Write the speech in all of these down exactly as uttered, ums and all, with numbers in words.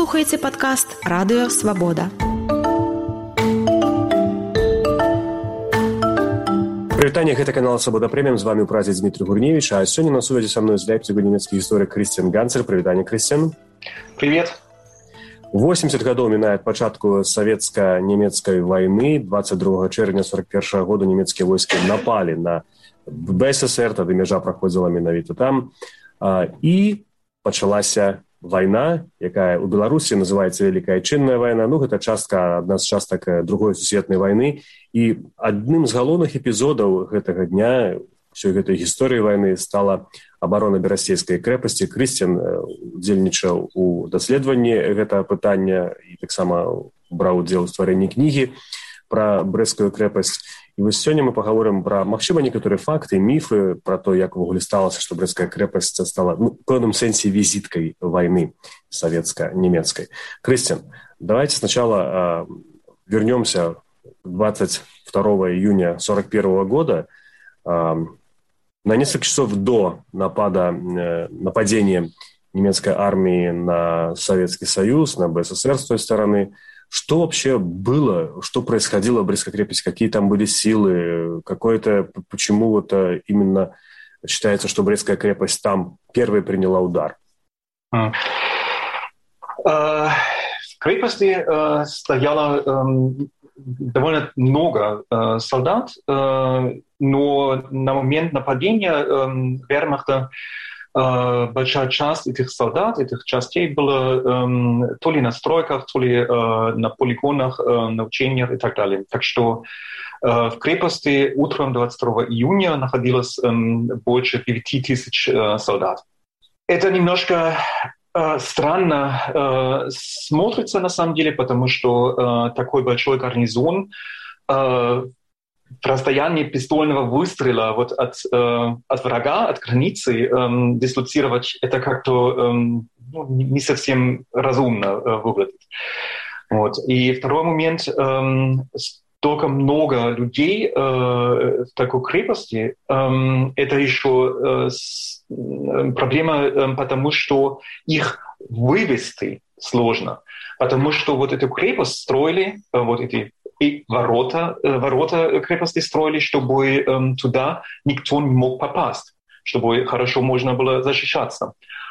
слухаеце падкаст «Радыё Свабода». Прывітанне, гэта канал «Свабода Прэміум», з вами ў празе Дмітрий Гурневич, а сёння на сувязі са мной з Лейпцига нямецкі гісторык Крыстиан Ганцер. Прывітанне, Крыстиан. Привет. восемьдесят гадоў мінае ад пачатку савецка-нямецкай вайны. двадцать другого чэрвеня сорок первого года нямецкія войскі напалі на БССР, тады мяжа праходзіла менавіта там. І пачалася вайна, якая ў Беларусі называецца Вялікая Адчынная вайна. Ну, гэта частка, адна з частак другой сусветнай вайны. І адным з галоўных эпізодаў гэтага дня, ўсёй гэтай гісторыі вайны, стала абарона Берасцейскай крэпасці. Крыстиан удзельнічаў у даследаванні гэтага пытання і таксама браў удзел у стварэнні кнігі пра Брэсцкую крэпасць. І вось сёння мы пагаворым пра, магчыма, некаторыя факты, міфы пра то, як увогуле сталася, што Брэсцкая крэпасць стала, ну, в пэўным сэнсе візіткай вайны савецка-нямецкай. Крыстиан, давайте сначала э, вернемся двадцать второго июня сорок первого года, э, на несколько часов до напада, э, нападения немецкой армии на Советский Союз, на БССР с той стороны. Что вообще было, что происходило в Брестской крепости, какие там были силы, какое-то, почему вот именно считается, что Брестская крепость там первой приняла удар? В крепости стояло довольно много солдат, но на момент нападения вермахта большая часть этих солдат, этих частей была э, то ли на стройках, то ли э, на полигонах, э, на учениях и так далее. Так что э, в крепости утром двадцать второго июня находилось э, больше девяти тысяч э, солдат. Это немножко э, странно э, смотрится на самом деле, потому что э, такой большой гарнизон э, в расстоянии пистольного выстрела вот от, э, от врага, от границы э, дислоцировать, это как-то э, ну, не совсем разумно э, выглядит. Вот. И второй момент, э, столько много людей э, в такой крепости, э, это еще э, с, э, проблема, э, потому что их вывести сложно, потому что вот эту крепость строили, э, вот эти и ворота, ворота крепости строили, чтобы эм, туда никто не мог попасть, чтобы хорошо можно было защищаться.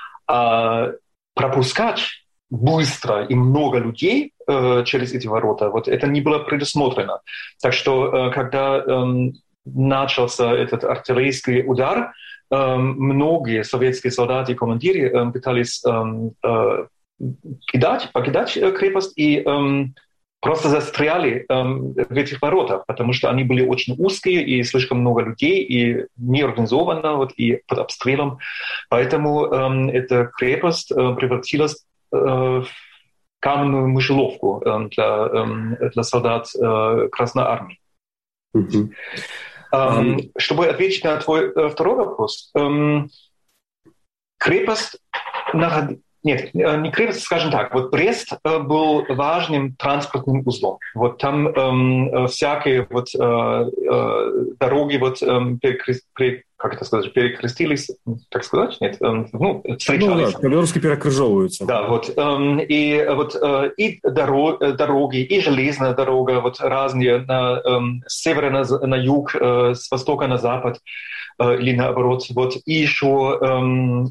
А пропускать быстро и много людей э, через эти ворота, вот это не было предусмотрено. Так что, э, когда э, начался этот артиллерийский удар, э, многие советские солдаты и командиры э, пытались э, э, кидать, покидать крепость и э, просто застряли эм, в этих воротах, потому что они были очень узкие, и слишком много людей, и неорганизованно, вот, и под обстрелом. Поэтому эм, эта крепость э, превратилась э, в каменную мышеловку э, для, э, для солдат э, Красной Армии. Mm-hmm. Эм, um... Чтобы ответить на твой э, второй вопрос, эм, крепость находилась... Нет, не крепость, скажем так. Вот Брест э, был важным транспортным узлом. Вот там э, всякие вот, э, э, дороги вот, э, перекрест, пере, как это сказать, перекрестились, так сказать? Нет, э, ну, встречались. Ну, да, по-белорусски перекрыжовываются. Да, вот. Э, и вот э, и доро, дороги, и железная дорога, вот разные, на, э, с севера на, на юг, э, с востока на запад, э, или наоборот. Вот. И еще... Э,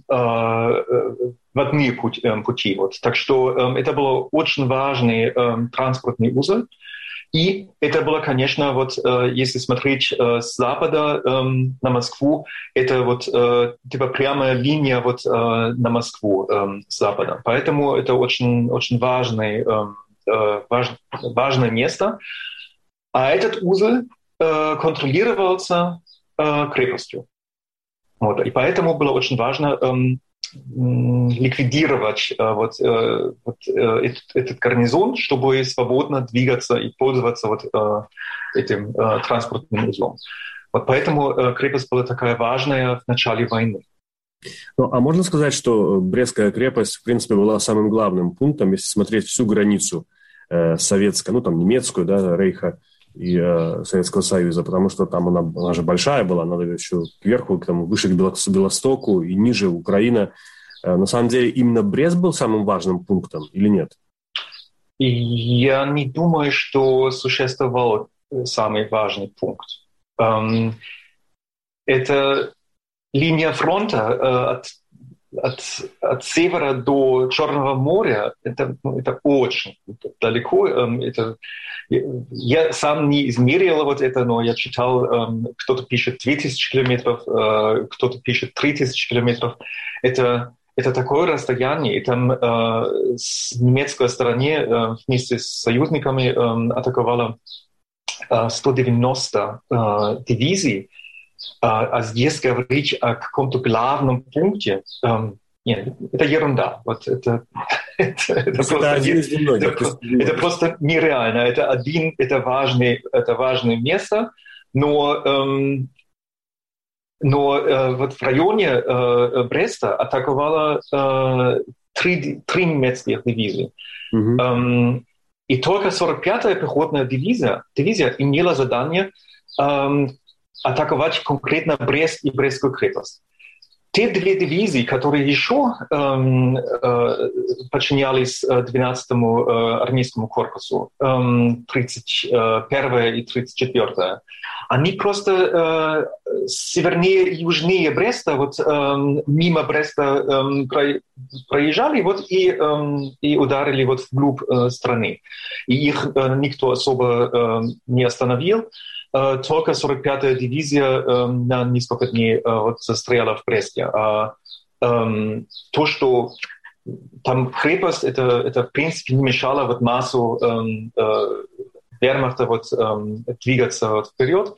э, водные пути. пути вот. Так что э, это был очень важный э, транспортный узел. И это было, конечно, вот, э, если смотреть э, с запада э, на Москву, это вот э, типа прямая линия вот, э, на Москву э, с запада. Поэтому это очень, очень важный, э, э, важ, важное место. А этот узел э, контролировался э, крепостью. Вот. И поэтому было очень важно э, ликвидировать э, вот, э, вот, э, этот, этот гарнизон, чтобы свободно двигаться и пользоваться вот, э, этим э, транспортным узлом. Вот поэтому э, крепость была такая важная в начале войны. Ну, а можно сказать, что Брестская крепость, в принципе, была самым главным пунктом, если смотреть всю границу э, советскую, ну, там, немецкую, да, Рейха и э, Советского Союза, потому что там она, она же большая была, надо еще кверху, к тому, выше к Белостоку и ниже Украина, На самом деле именно Брест был самым важным пунктом или нет? Я не думаю, что существовал самый важный пункт. Это линия фронта от, от, от севера до Черного моря. Это, это очень далеко. Это, я сам не измерил вот это, но я читал, кто-то пишет две тысячи километров, кто-то пишет три тысячи километров. Это Это такое расстояние, и там э, с немецкой стороны э, вместе с союзниками э, атаковало э, сто девяносто э, дивизий, э, а здесь говорить о каком-то главном пункте, э, нет, это ерунда. Вот это, это, это, просто, один из немногих, это, это просто нереально. Это один, это важный, это важное место, но э, Но э, вот в районе э, Бреста атаковало э, три, три немецких дивизии. Mm-hmm. Эм, и только сорок пятая пехотная дивизия, дивизия имела задание эм, атаковать конкретно Брест и Брестскую крепость. Те две дивизии, которые еще эм, э, подчинялись двенадцатому э, армейскому корпусу, эм, тридцать первая и тридцать четвёртая, они просто э, севернее и южнее Бреста, вот э, мимо Бреста э, про, проезжали вот, и, э, и ударили вот вглубь э, страны. И их э, никто особо э, не остановил. Uh, только сорок пятая дивизия uh, на несколько дней uh, вот, застряла в Бресте. Uh, um, то, что там крепость, это, это в принципе не мешало вот, массу um, uh, вермахта вот, um, двигаться вот, вперед.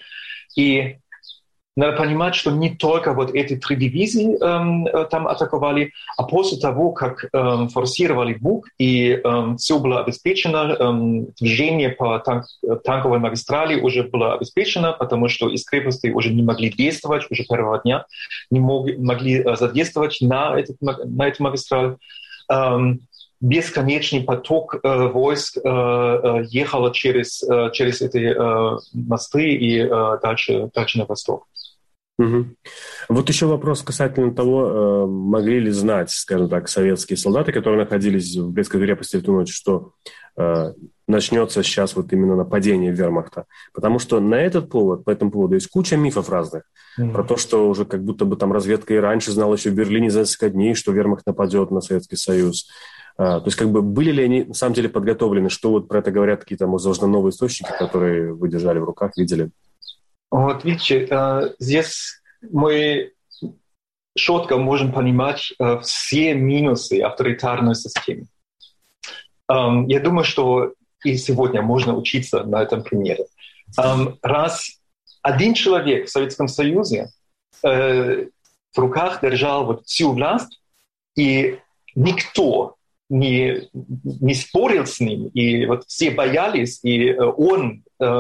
И надо понимать, что не только вот эти три дивизии эм, там атаковали, а после того, как эм, форсировали Буг и эм, все было обеспечено, эм, движение по танк, танковой магистрали уже было обеспечено, потому что из крепости уже не могли действовать, уже первого дня не мог, могли э, задействовать на, этот, на эту магистраль. Эм, бесконечный поток э, войск э, э, ехал через, э, через эти э, мосты и э, дальше, дальше на восток. Угу. Вот еще вопрос касательно того, могли ли знать, скажем так, советские солдаты, которые находились в Брестской крепости в ту ночь, что э, начнется сейчас вот именно нападение вермахта. Потому что на этот повод, по этому поводу есть куча мифов разных. Mm-hmm. Про то, что уже как будто бы там разведка и раньше знала еще в Берлине за несколько дней, что вермахт нападет на Советский Союз. А, то есть как бы были ли они на самом деле подготовлены, что вот про это говорят какие-то, возможно, новые источники, которые вы держали в руках, видели? Вот видите, здесь мы четко можем понимать все минусы авторитарной системы. Я думаю, что и сегодня можно учиться на этом примере. Раз один человек в Советском Союзе в руках держал вот всю власть, и никто не, не спорил с ним, и вот все боялись, и он...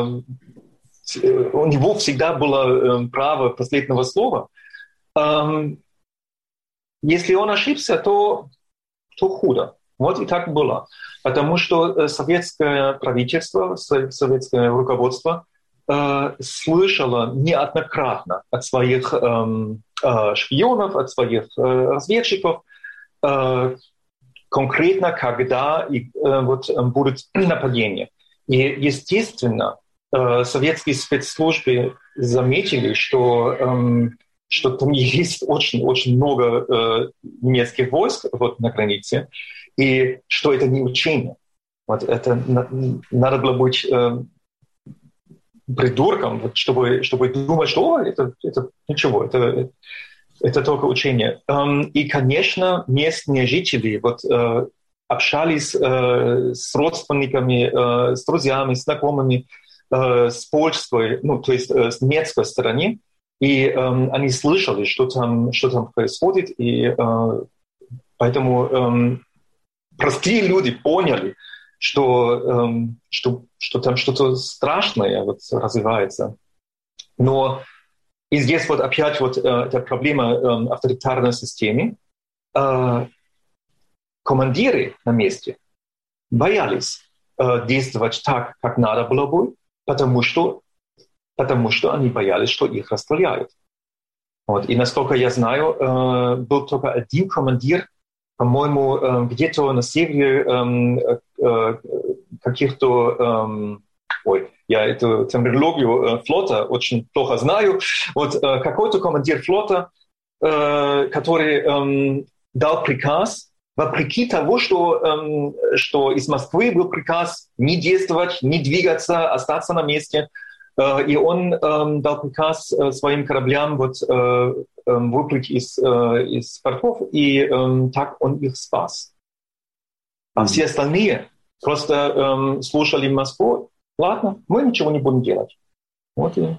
у него всегда было э, право последнего слова. Эм, если он ошибся, то, то худо. Вот и так было. Потому что советское правительство, советское руководство э, слышало неоднократно от своих э, э, шпионов, от своих э, разведчиков, э, конкретно, когда и, э, вот, будет нападение. И, естественно, советские спецслужбы заметили, что, эм, что там есть очень-очень много э, немецких войск вот, на границе, и что это не учение. Вот это на, надо было быть э, придурком, вот, чтобы, чтобы думать, что это, это ничего, это, это только учение. Эм, и, конечно, местные жители вот, э, общались э, с родственниками, э, с друзьями, с знакомыми, с польской, ну, то есть с немецкой стороны, и э, они слышали, что там, что там происходит, и э, поэтому э, простые люди поняли, что, э, что, что там что-то страшное вот развивается. Но и здесь вот опять вот э, эта проблема э, авторитарной системы. Э, командиры на месте боялись э, действовать так, как надо было бы, Потому что, потому что они боялись, что их расстреляют. Вот. И насколько я знаю, э, был только один командир по-моему, где-то на севере каких-то... Ой, я эту терминологию флота очень плохо знаю. Вот какой-то командир флота, который дал приказ, вопреки того, что, что из Москвы был приказ не действовать, не двигаться, остаться на месте. И он дал приказ своим кораблям вот, выплыть из, из портов, и так он их спас. А mm-hmm. все остальные просто слушали Москву. Ладно, мы ничего не будем делать. Вот и...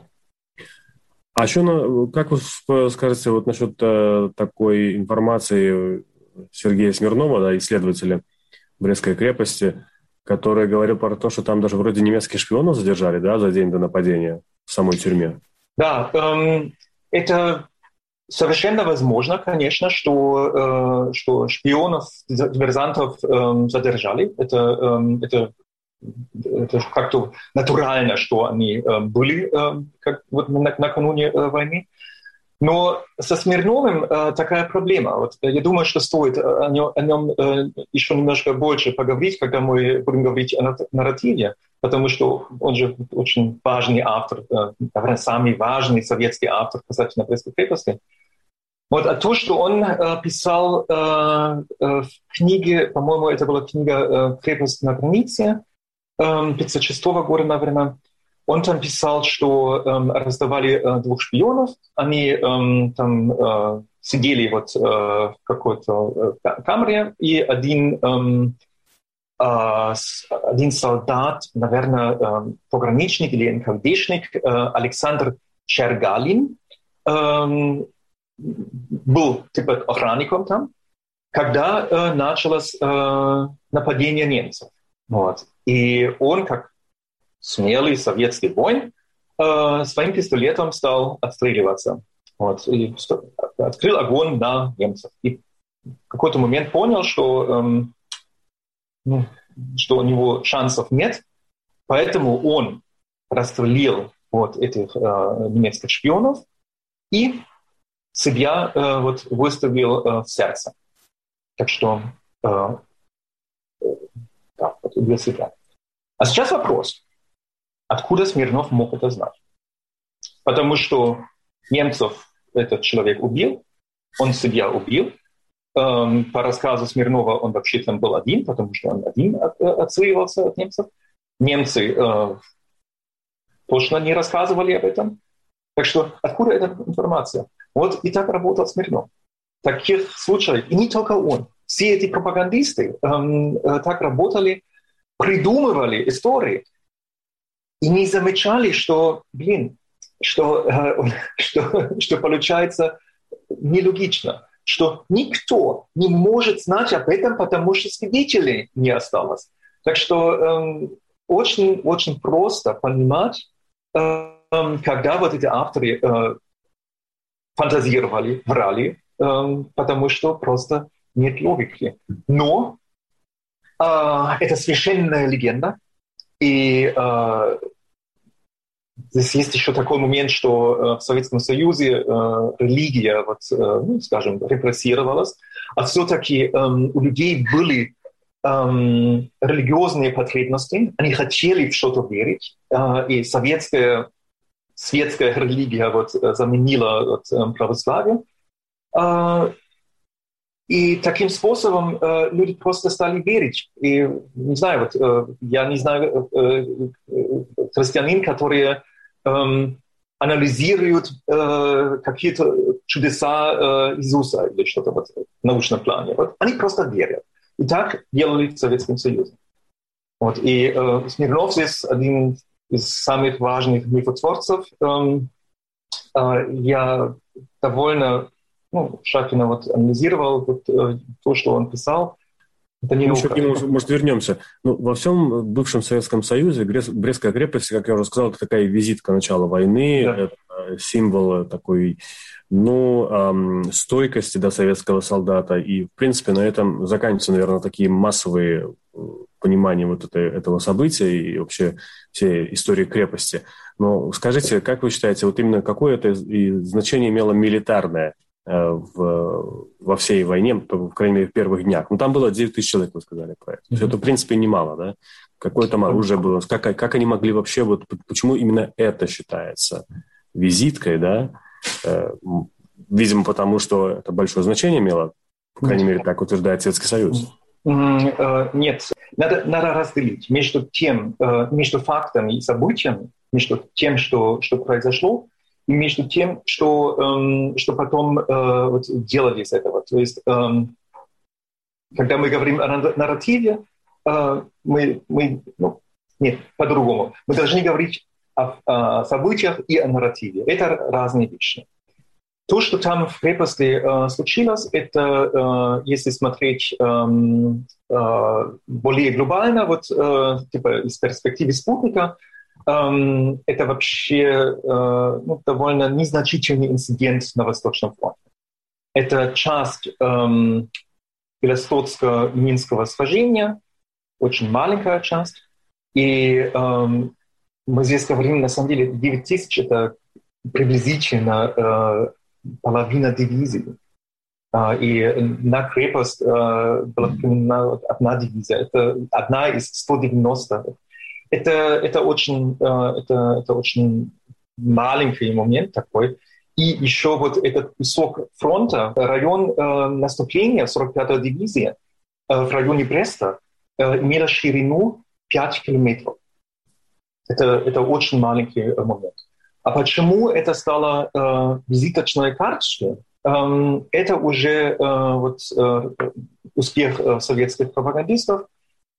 А еще, как вы скажете вот насчет э, такой информации Сергея Смирнова, да, исследователя Брестской крепости, который говорил про то, что там даже вроде немецких шпионов задержали, да, за день до нападения в самой тюрьме? Да, эм, это совершенно возможно, конечно, что, э, что шпионов, диверсантов э, задержали. Это, э, это Это как-то натурально, что они э, были э, как, вот, на, накануне э, войны. Но со Смирновым э, такая проблема. Вот, я думаю, что стоит о нем, о нем э, еще немножко больше поговорить, когда мы будем говорить о нарративе, потому что он же очень важный автор, э, наверное, самый важный советский автор касательно Брестской крепости. Вот, а то, что он э, писал э, э, в книге, по-моему, это была книга э, «Крепость на границе», пятьдесят шестого года, наверное, он там писал, что эм, раздавали э, двух шпионов, они эм, там э, сидели вот э, в какой-то э, камере, и один, эм, э, один солдат, наверное, э, пограничник или эн ка вэ дэшник, э, Александр Чергалин, э, был типа охранником там, когда э, началось э, нападение немцев. Вот. И он, как смелый советский воин, э, своим пистолетом стал отстреливаться. Вот. И открыл огонь на немцев. И в какой-то момент понял, что, эм, ну, что у него шансов нет, поэтому он расстрелил вот этих э, немецких шпионов и себя э, вот, выставил э, в сердце. Так что... Э, Да, вот убил себя. А сейчас вопрос, откуда Смирнов мог это знать? Потому что немцев этот человек убил, он себя убил. Эм, по рассказу Смирнова он вообще там был один, потому что он один от, отсеивался от немцев. Немцы э, точно не рассказывали об этом. Так что откуда эта информация? Вот и так работал Смирнов. Таких случаев, и не только он. Все эти пропагандисты эм, э, так работали, придумывали истории и не замечали, что, блин, что, э, что, что получается нелогично, что никто не может знать об этом, потому что свидетелей не осталось. Так что э, очень, очень просто понимать, э, когда вот эти авторы э, фантазировали, врали, э, потому что просто нет логики. Но э, это священная легенда. И э, здесь есть еще такой момент, что э, в Советском Союзе э, религия, вот, э, ну, скажем, репрессировалась, а все-таки э, у людей были э, религиозные потребности, они хотели в что-то верить, э, и советская светская религия вот, заменила вот, православие. Э, И таким способом э, люди просто стали верить. И, не знаю, вот, э, я не знаю э, э, христианин, которые э, анализируют э, какие-то чудеса э, Иисуса или что-то вот, в научном плане. Вот, они просто верят. И так делали в Советском Союзе. Вот, и э, Смирнов здесь один из самых важных мифотворцев. Э, э, я довольно... Ну, Шафина вот анализировал вот, э, то, что он писал. Это не еще к нему, может, вернемся. Ну, во всем бывшем Советском Союзе Брестская крепость, как я уже сказал, это такая визитка начала войны, да. Это символ такой, ну, эм, стойкости до советского солдата. И, в принципе, на этом заканчиваются, наверное, такие массовые понимания вот это, этого события и вообще всей истории крепости. Но скажите, как вы считаете, вот именно какое это и значение имело милитарное в, во всей войне, по крайней мере, в первых днях. Ну, там было девять тысяч человек, вы сказали про это. Mm-hmm. Это, в принципе, немало, да? Какое там оружие было? Как, как они могли вообще, вот почему именно это считается визиткой, да? Видимо, потому что это большое значение имело, по крайней мере, так утверждает Советский Союз. Нет, надо, надо разделить между тем, между фактами и событиями, между тем, что, что произошло, и между тем, что, что потом вот, делали из этого. То есть, когда мы говорим о нарративе, мы, мы ну, нет, по-другому. Мы должны говорить о, о событиях и о нарративе. Это разные вещи. То, что там в крепости э, случилось, это, э, если смотреть э, э, более глобально, вот, э, типа из перспективы спутника, э, это вообще э, ну, довольно незначительный инцидент на Восточном фронте. Это часть э, Белостокско-Минского сражения, очень маленькая часть. И э, мы здесь говорим, на самом деле, девять тысяч — это приблизительно э, половина дивизии. Uh, и на крепость uh, была применена одна дивизия. Это одна из ста девяноста. Это, это, очень, uh, это, это очень маленький момент такой. И еще вот этот кусок фронта, район uh, наступления сорок пятой дивизии uh, в районе Бреста uh, имел ширину пять километров. Это, это очень маленький uh, момент. А почему это стало э, визиточной карточкой? Э, это уже э, вот, э, успех э, советских пропагандистов.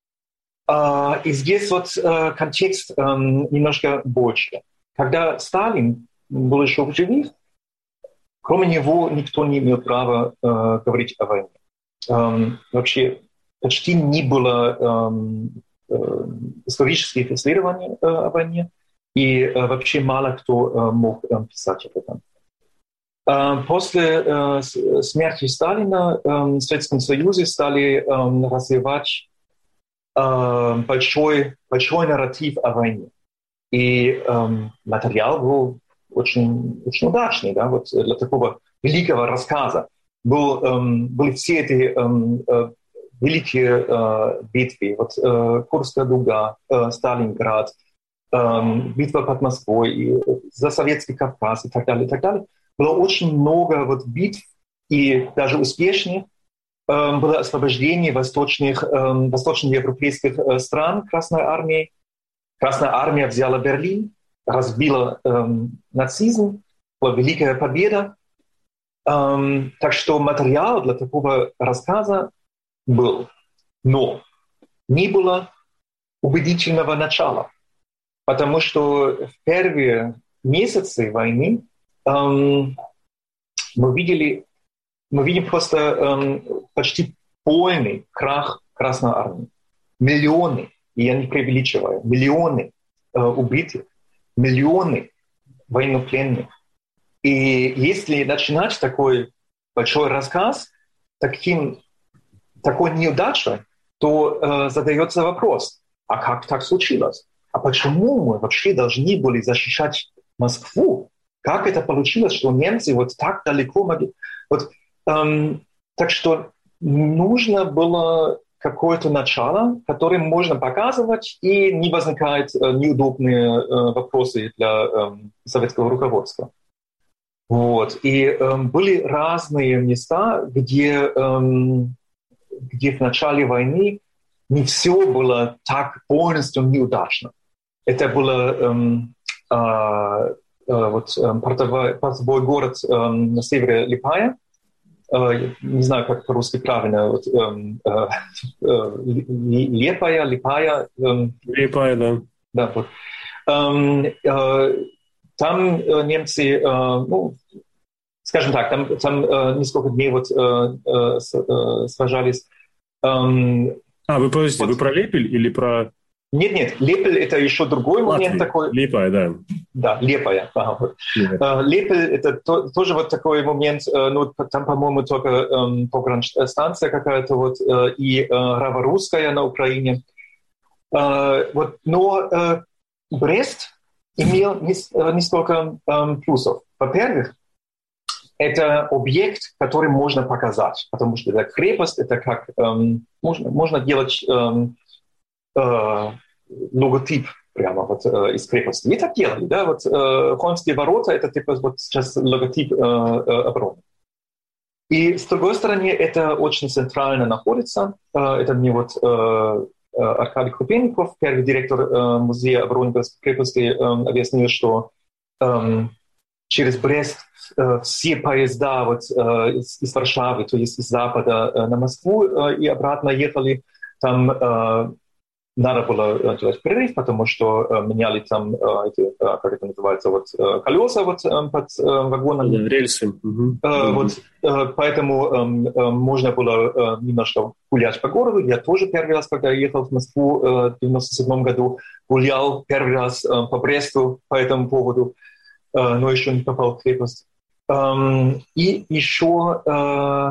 Э, и здесь вот э, контекст э, немножко больше. Когда Сталин был еще в живых, кроме него никто не имел права э, говорить о войне. Э, вообще почти не было э, э, исторических исследований э, о войне. И э, вообще мало кто э, мог э, писать об этом. Э, после э, смерти Сталина э, в Советском Союзе стали э, развивать э, большой, большой нарратив о войне. И э, материал был очень, очень удачный, да, вот для такого великого рассказа. Был, э, были все эти э, э, великие э, битвы, вот, э, Курская дуга, э, Сталинград, битва под Москвой, и за Советский Кавказ и так далее, и так далее. Было очень много вот битв, и даже успешных. Было освобождение восточных, восточноевропейских стран Красной армией. Красная армия взяла Берлин, разбила нацизм, была великая победа. Так что материал для такого рассказа был. Но не было убедительного начала. Потому что в первые месяцы войны эм, мы видели, мы видим просто эм, почти полный крах Красной армии. Миллионы, и я не преувеличиваю, миллионы э, убитых, миллионы военнопленных. И если начинать такой большой рассказ таким, такой неудачей, то э, задается вопрос, а как так случилось? А почему мы вообще должны были защищать Москву? Как это получилось, что немцы вот так далеко могли? Вот, эм, так что нужно было какое-то начало, которое можно показывать, и не возникают э, неудобные э, вопросы для э, советского руководства. Вот. И э, были разные места, где, э, где в начале войны не все было так полностью неудачно. Это было эм, э, э, вот, э, портовой, портовой город э, на севере Липая. Э, не знаю, как по-русски правильно. Вот, э, э, Лепая, Липая. Э, Липая, да. Да, вот. э, э, там э, немцы, э, ну, скажем так, там, там э, несколько дней вот, э, э, сражались. Э, а, вы, подождите, вот. Вы про Лепель или про... Нет, нет, Лепель — это еще другой момент Латвия. такой. Липая, да. Да, Лепая. Ага, вот. uh, Лепель — это то, тоже вот такой момент, uh, ну, там, по-моему, только um, погранстанция какая-то, вот, uh, и uh, Раворусская на Украине. Uh, вот, но uh, Брест имел не, uh, несколько um, плюсов. Во-первых, это объект, который можно показать, потому что эта крепость, это как, эм, можно, можно делать эм, э, логотип прямо вот э, из крепости. И так делали, да, вот э, Хоемские ворота, это типа вот сейчас логотип э, э, обороны. И с другой стороны, это очень центрально находится. Э, это мне вот э, Аркадий Крупенников, первый директор э, музея обороны крепости, э, объяснил, что э, через Брест э, все поезда вот, э, из, из Варшавы, то есть из Запада э, на Москву э, и обратно ехали. Там э, надо было делать перерыв, потому что э, меняли там э, эти, э, как это называется, вот, э, колеса вот, э, под э, вагонами. Да, рельсы. Угу. Э, вот, э, поэтому э, э, можно было э, немножко гулять по городу. Я тоже первый раз, когда ехал в Москву э, в девяносто седьмом году, гулял первый раз э, по Бресту по этому поводу, э, но еще не попал в крепость. Э, и еще... Э,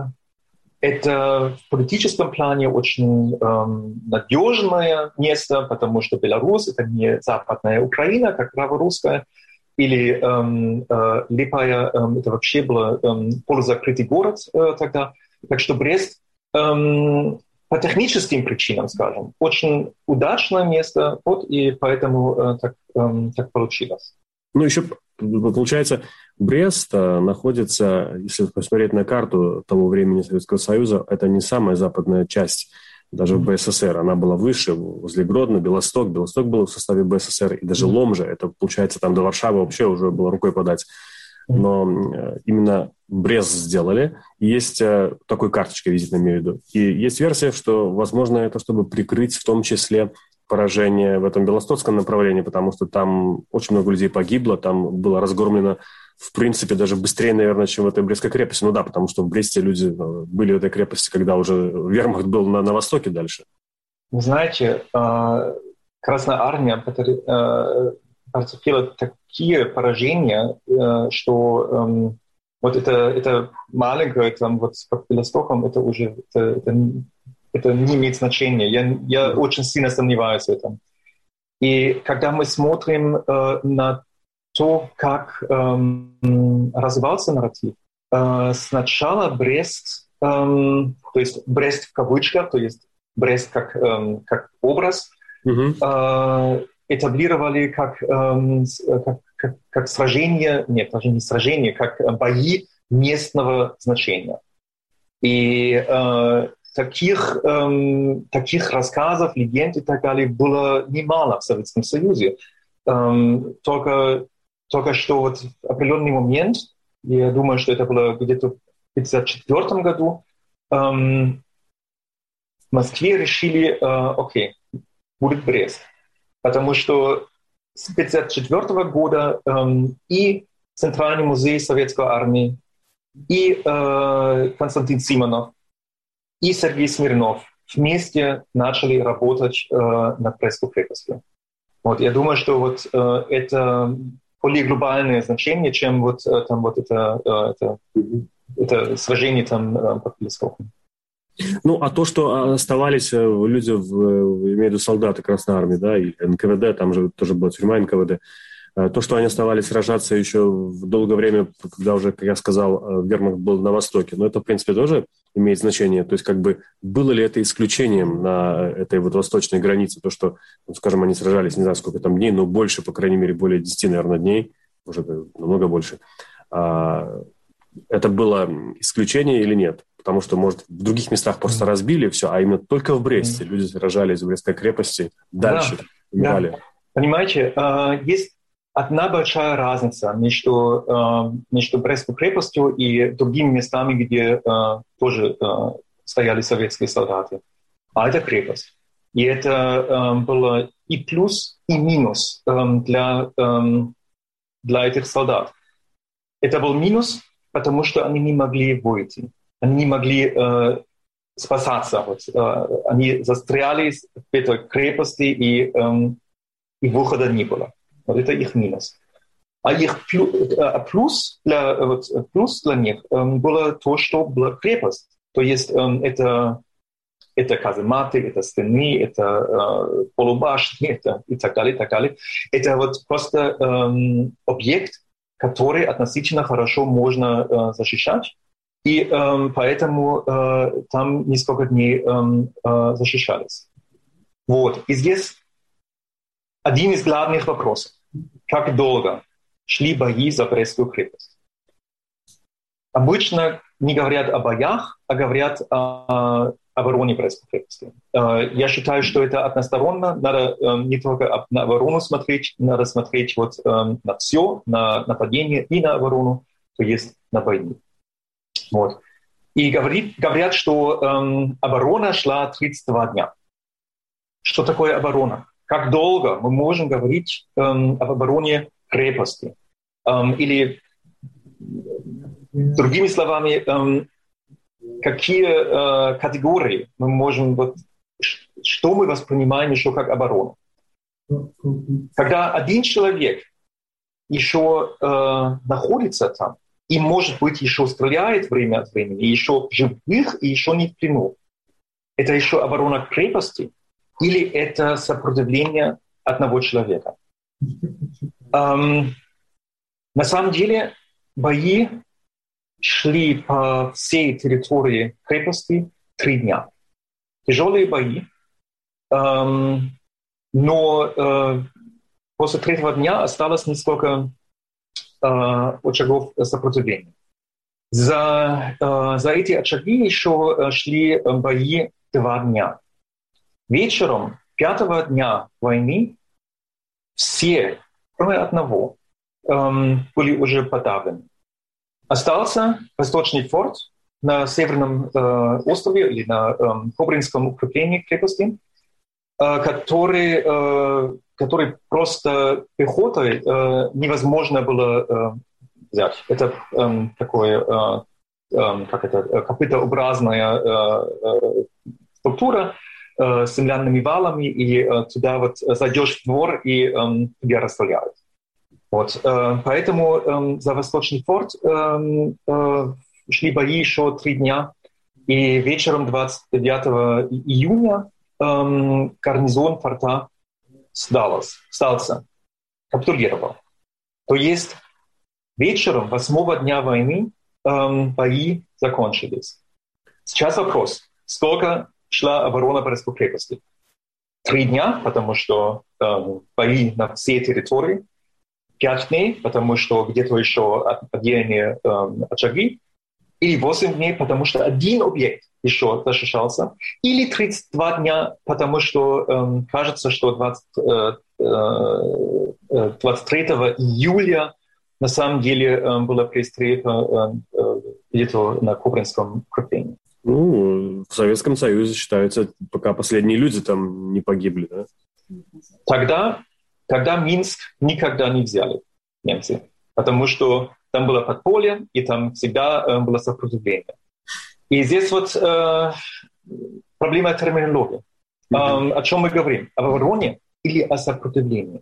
Это в политическом плане очень эм, надежное место, потому что Беларусь — это не западная Украина, как праворусская, или эм, э, Липая эм, — это вообще был эм, полузакрытый город э, тогда. Так что Брест эм, по техническим причинам, скажем, очень удачное место, вот, и поэтому э, так, эм, так получилось. Ну, еще, получается, Брест находится, если посмотреть на карту того времени Советского Союза, это не самая западная часть даже в БССР. Она была выше, возле Гродно, Белосток. Белосток был в составе БССР, и даже Ломжа, это, получается, там до Варшавы вообще уже было рукой подать. Но именно Брест сделали. И есть такой карточкой визитной, имею в виду. И есть версия, что, возможно, это чтобы прикрыть в том числе поражение в этом белостокском направлении, потому что там очень много людей погибло, там было разгромлено, в принципе, даже быстрее, наверное, чем в этой Брестской крепости. Ну да, потому что в Бресте люди были в этой крепости, когда уже вермахт был на, на востоке дальше. Вы знаете, Красная Армия потерпела такие поражения, что вот это, это маленькое, там вот под Белостоком, это уже... Это, это, Это не имеет значения. Я, я очень сильно сомневаюсь в этом. И когда мы смотрим э, на то, как э, развивался нарратив, э, сначала Брест, э, то есть Брест в кавычках, то есть Брест как, э, как образ, mm-hmm. э, этаблировали как, э, как, как, как сражение, нет, даже не сражение, как бои местного значения. И э, Таких, эм, таких рассказов, легенд и так далее было немало в Советском Союзе. Эм, только, только что вот в определенный момент, я думаю, что это было где-то в пятьдесят четвёртом году, эм, в Москве решили, э, окей, будет Брест. Потому что с пятьдесят четвёртого года эм, и Центральный музей Советской армии, и э, Константин Симонов, и Сергей Смирнов вместе начали работать э, над Брестской крепостью. Вот, я думаю, что вот э, это более глобальное значение, чем вот, э, там, вот это, э, это, это сражение там, э, под Белостоком. Ну, а то, что оставались люди, в, имею в виду солдаты Красной Армии, да, и эн ка вэ дэ, там же тоже была тюрьма эн ка вэ дэ, то, что они оставались сражаться еще в долгое время, когда уже, как я сказал, вермахт был на Востоке, но это, в принципе, тоже имеет значение. То есть, как бы, было ли это исключением на этой вот восточной границе, то, что, ну, скажем, они сражались, не знаю, сколько там дней, но больше, по крайней мере, более десяти, наверное, дней, может, намного больше. А, это было исключение или нет? Потому что, может, в других местах просто mm. разбили все, а именно только в Бресте mm. люди сражались в Брестской крепости, дальше да, умирали. Да. Понимаете, есть одна большая разница между, э, между Брестской крепостью и другими местами, где э, тоже э, стояли советские солдаты. А это крепость. И это э, было и плюс, и минус э, для, э, для этих солдат. Это был минус, потому что они не могли выйти. Они не могли э, спасаться. Вот, э, они застряли в этой крепости, и, э, и выхода не было. Вот это их минус. А их плюс, а плюс, для, вот, плюс для них эм, было то, что была крепость. То есть эм, это, это казематы, это стены, это э, полубашни, это, и так далее, и так далее. Это вот просто эм, объект, которые относительно хорошо можно э, защищать, и э, поэтому э, там несколько дней э, э, защищались. Вот. И здесь один из главных вопросов. Как долго шли бои за Брестскую крепость? Обычно не говорят о боях, а говорят о обороне Брестской крепости. Я считаю, что это односторонно. Надо не только на оборону смотреть, надо смотреть вот на все, на нападение и на оборону, то есть на войну. Вот. И говорит, говорят, что эм, оборона шла тридцать два дня. Что такое оборона? Как долго мы можем говорить эм, об обороне крепости? Эм, или, другими словами, эм, какие э, категории мы можем, вот, что мы воспринимаем еще как оборону? Когда один человек еще э, находится там, и, может быть, еще стреляет время от времени, и еще живых, и еще не в плену, это еще оборона крепости, или это сопротивление одного человека? Эм, на самом деле бои шли по всей территории крепости три дня. Тяжелые бои, эм, но э, после третьего дня осталось несколько э, очагов сопротивления. За, э, за эти очаги еще шли бои два дня. Вечером пятого дня войны все, кроме одного, эм, были уже подавлены. Остался восточный форт на северном э, острове или на э, Кобринском укреплении крепости, э, который, э, который просто пехотой э, невозможно было э, взять. Это э, такое, э, э, как это, копытообразная э, э, структура э, с земляными валами, и э, туда вот зайдешь в двор, и э, тебя расстреляют. Вот, э, поэтому э, за Восточный форт э, э, шли бои еще три дня, и вечером двадцать девятого июня э, гарнизон форта сдался, сдался, капитулировал. То есть вечером восьмого дня войны э, бои закончились. Сейчас вопрос, сколько шла оборона Брестской крепости? Три дня, потому что э, бои на всей территории. Пять дней, потому что где-то еще отдельные э, очаги, или восемь дней, потому что один объект еще защищался, или тридцать два дня, потому что э, кажется, что двадцать, э, э, двадцать третьего июля на самом деле э, было пристрелено э, э, где-то на Кобринском укреплении. Ну, в Советском Союзе считаются, пока последние люди там не погибли, да? Тогда Тогда Минск никогда не взяли немцы, потому что там было подполье, и там всегда э, было сопротивление. И здесь вот э, проблема терминологии. Mm-hmm. Э, о чем мы говорим? Об обороне или о сопротивлении?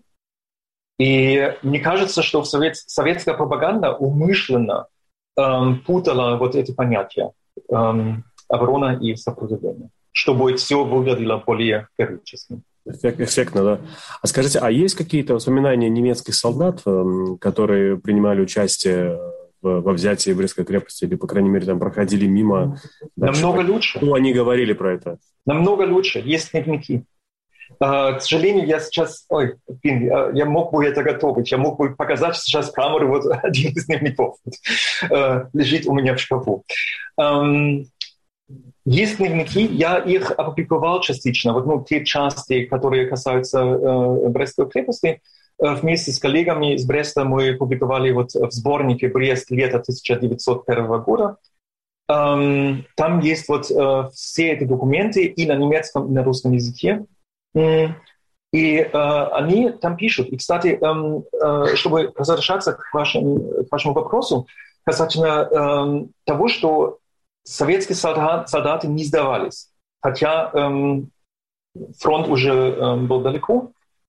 И мне кажется, что в совет, советская пропаганда умышленно э, путала вот эти понятия э, оборона и сопротивление, чтобы все выглядело более героически. Эффектно, да. А скажите, а есть какие-то воспоминания немецких солдат, которые принимали участие во взятии Брестской крепости, или, по крайней мере, там проходили мимо? Намного дальше, лучше. Что они говорили про это? Намного лучше. Есть дневники. Uh, к сожалению, я сейчас... Ой, блин, я, я мог бы это готовить. Я мог бы показать сейчас камеру. Вот один из дневников uh, лежит у меня в шкафу. Um, Есть дневники, я их опубликовал частично, вот, ну, те части, которые касаются э, Брестской крепости. Э, вместе с коллегами из Бреста мы публиковали вот в сборнике «Брест. Лето тысяча девятьсот первого года». Эм, там есть вот э, все эти документы и на немецком, и на русском языке. Эм, и э, они там пишут. И, кстати, эм, э, чтобы возвращаться к вашему, к вашему вопросу касательно э, того, что советские солдат, солдаты не сдавались, хотя эм, фронт уже эм, был далеко.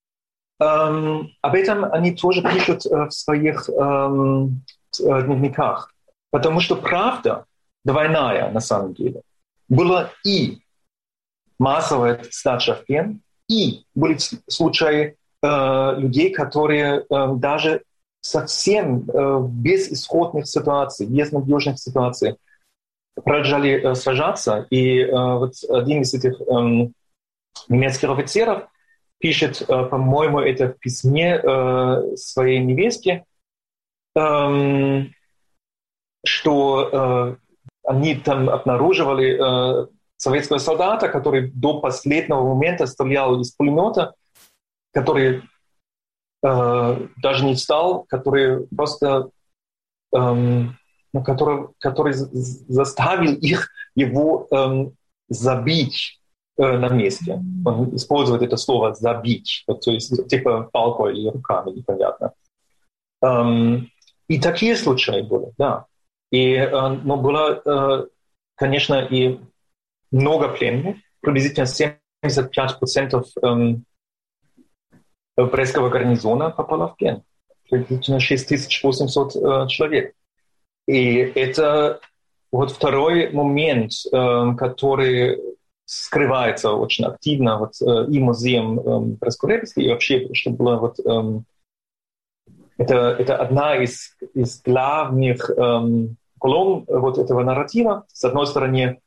Эм, об этом они тоже пишут э, в своих эм, дневниках, потому что правда двойная на самом деле. Была и массовая сдача в плен, и были случаи э, людей, которые э, даже совсем э, без исходных ситуаций, без надежных ситуаций продолжали э, сражаться. И э, вот один из этих э, немецких офицеров пишет, э, по-моему, это в письме э, своей невестке, э, что э, они там обнаруживали э, советского солдата, который до последнего момента стрелял из пулемета, который э, даже не встал, который просто э, ну, который, который заставил их его э, забить э, на месте. Он использует это слово «забить», вот, то есть типа палкой или руками, непонятно. Э, и такие случаи были, да. И, э, но было, э, конечно, и много пленных, приблизительно семьдесят пять процентов э, Брестского гарнизона попало в плен. Приблизительно шесть тысяч восемьсот э, человек. И это вот второй момент, э, который скрывается очень активно вот, э, и музеем э, Брестской крепости, и вообще, что было вот... Э, это, это одна из, из главных э, колонн вот этого нарратива. С одной стороны,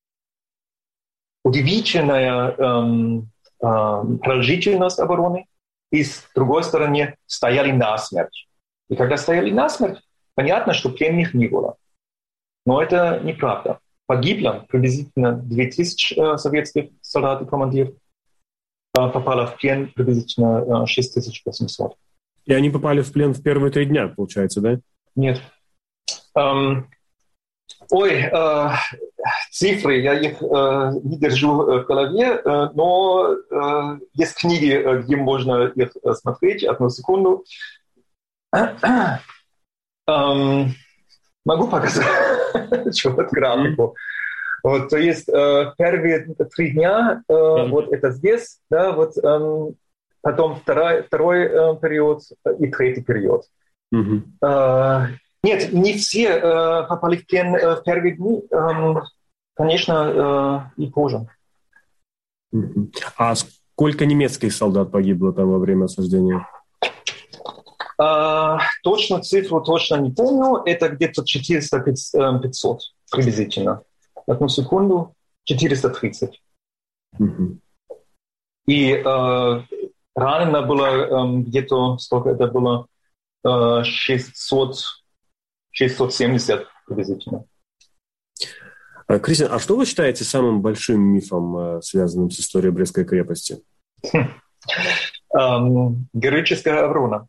удивительная э, э, продолжительность обороны, и с другой стороны, стояли насмерть. И когда стояли насмерть, понятно, что пленных не было. Но это неправда. Погибло приблизительно две тысячи э, советских солдат и командиров, э, попало в плен приблизительно э, шесть тысяч восемьсот. И они попали в плен в первые три дня, получается, да? Нет. Эм, ой, э, цифры, я их э, не держу в голове, э, но э, есть книги, э, где можно их э, смотреть. Одну секунду. эм, могу показать вот графику. Вот, то есть э, первые три дня, э, mm-hmm. вот это здесь, да, вот э, потом второй, второй э, период и третий период. Mm-hmm. Э, нет, не все э, попали в плен э, в первые дни, э, конечно, э, и позже. Mm-hmm. А сколько немецких солдат погибло там во время осаждения? Uh, точно цифру точно не помню. Это где-то четыреста пятьсот приблизительно. Одну секунду. четыреста тридцать. Mm-hmm. И uh, ранено было um, где-то, сколько это было, uh, шестьсот, шестьсот семьдесят приблизительно. Кристиан, а что вы считаете самым большим мифом, связанным с историей Брестской крепости? um, героическая оборона.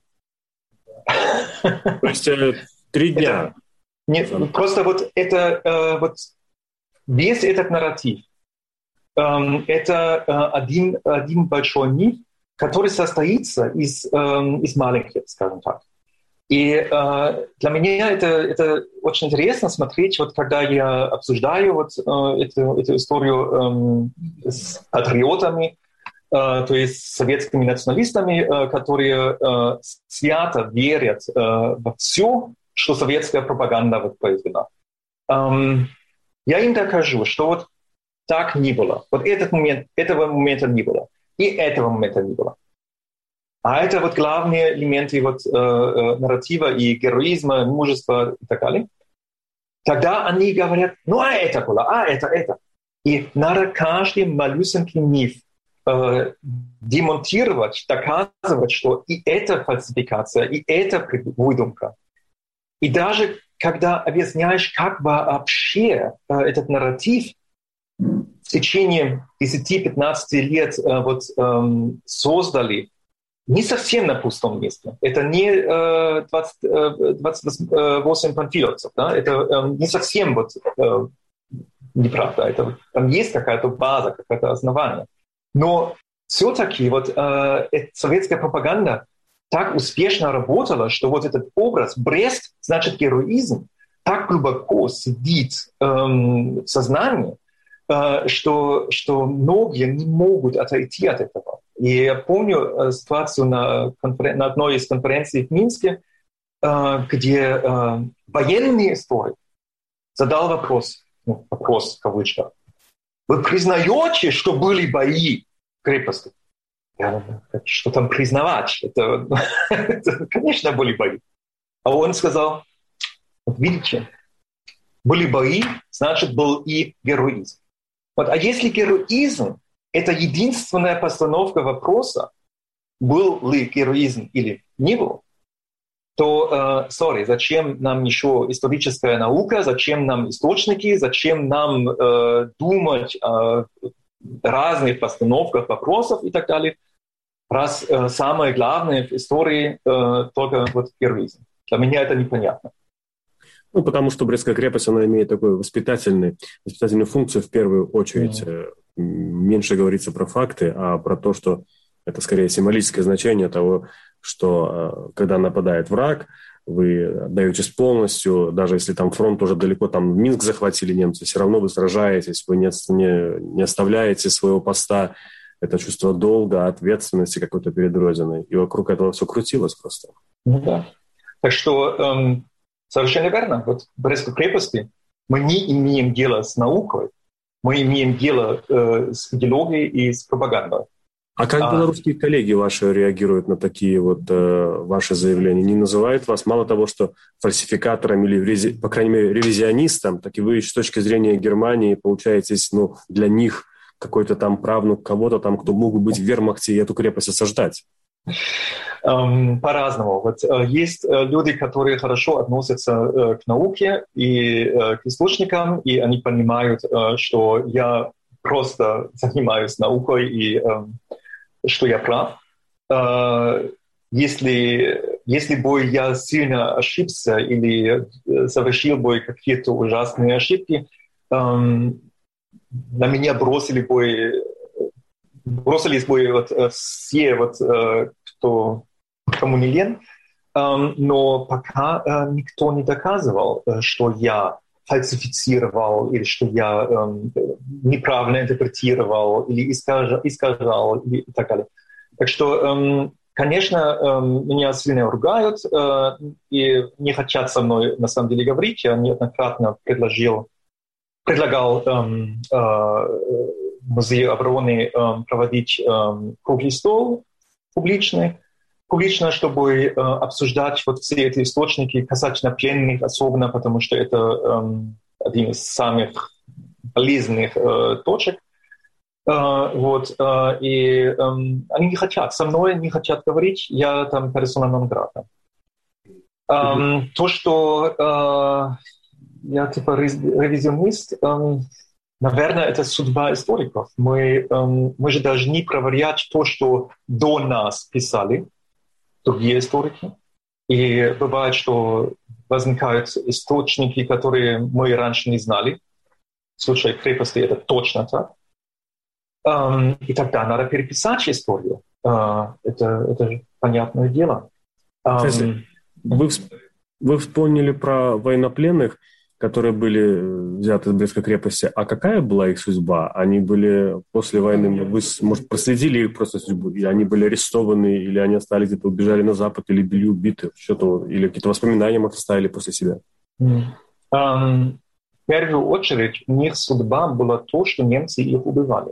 То есть три дня. Это, нет, просто вот это э, вот весь этот нарратив, э, это э, один, один большой миф, который состоится из, э, из маленьких, скажем так. И э, для меня это, это очень интересно смотреть, вот когда я обсуждаю вот, э, эту, эту историю э, с патриотами, Uh, то есть советскими националистами, uh, которые uh, свято верят uh, во все, что советская пропаганда вот произвела. Um, я им докажу, что вот так не было. Вот этот момент, этого момента не было. И этого момента не было. А это вот главные элементы вот, uh, uh, нарратива и героизма, мужества и так далее. Тогда они говорят, ну а это было, а это, это. И надо каждый малюсенький миф демонтировать, доказывать, что и это фальсификация, и это выдумка. И даже когда объясняешь, как вообще этот нарратив в течение десять-пятнадцать лет вот, создали, не совсем на пустом месте. Это не двадцать, двадцать восемь панфиловцев, да? Это не совсем вот, неправда. Это, там есть какая-то база, какое-то основание. Но все-таки вот, э, советская пропаганда так успешно работала, что вот этот образ Брест, значит героизм, так глубоко сидит э, в сознании, э, что, что многие не могут отойти от этого. И я помню э, ситуацию на, конферен... на одной из конференций в Минске, э, где э, военный историк задал вопрос, ну, вопрос в кавычках. Вы признаете, что были бои в крепости? Я, что там признавать? Это, это, конечно, были бои. А он сказал, вот видите, были бои, значит, был и героизм. Вот, а если героизм — это единственная постановка вопроса, был ли героизм или не был, то, сори, uh, зачем нам еще историческая наука, зачем нам источники, зачем нам uh, думать о разных постановках вопросов и так далее, раз uh, самое главное в истории uh, только вот героизм. Для меня это непонятно. Ну, потому что Брестская крепость, она имеет такую воспитательную, воспитательную функцию в первую очередь. Mm. Меньше говорится про факты, а про то, что это скорее символическое значение того, что когда нападает враг, вы отдаетесь полностью, даже если там фронт уже далеко, там Минск захватили немцы, все равно вы сражаетесь, вы не, не, не оставляете своего поста. Это чувство долга, ответственности какой-то перед Родиной. И вокруг этого все крутилось просто. Ну, да. Так что эм, совершенно верно. Вот в Брестской крепости мы не имеем дела с наукой, мы имеем дело э, с идеологией и с пропагандой. А как а... белорусские коллеги ваши реагируют на такие вот э, ваши заявления? Не называют вас мало того, что фальсификатором или, рези... по крайней мере, ревизионистом, так и вы с точки зрения Германии получаетесь, ну, для них какой-то там правнук кого-то там, кто мог бы быть в вермахте и эту крепость осаждать? Um, по-разному. Вот, uh, есть uh, люди, которые хорошо относятся uh, к науке и uh, к источникам, и они понимают, uh, что я просто занимаюсь наукой и uh, что я прав. Uh, если, если бы я сильно ошибся или совершил бы какие-то ужасные ошибки, um, на меня бросили бы, бросились бы вот, все, вот, кто, кому не лень. Um, но пока uh, никто не доказывал, uh, что я фальсифицировал или что я um, неправильно интерпретировал или искажал, искажал и так далее. Так что, um, конечно, um, меня сильно ругают uh, и не хотят со мной на самом деле говорить. Я неоднократно предложил, предлагал um, uh, Музею обороны um, проводить um, круглый стол публичный, публично, чтобы э, обсуждать вот все эти источники касательно пленных, особенно потому что это э, один из самых полезных э, точек. Э, вот, э, и э, они не хотят, со мной не хотят говорить, я там персона нон грата. Э, то, что э, я типа ревизионист, э, наверное, это судьба историков. Мы, э, мы же должны проверять то, что до нас писали другие историки. И бывает, что возникают источники, которые мы раньше не знали. В случае крепости это точно так. Um, и тогда надо переписать историю. Uh, это, это понятное дело. Um, вы, вы вспомнили про военнопленных, которые были взяты из Брестской крепости. А какая была их судьба? Они были после войны, вы, может, проследили их просто судьбу? Или они были арестованы, или они остались где-то, убежали на Запад, или были убиты? Что-то, или какие-то воспоминания мы оставили после себя? Um, в первую очередь, у них судьба была то, что немцы их убивали.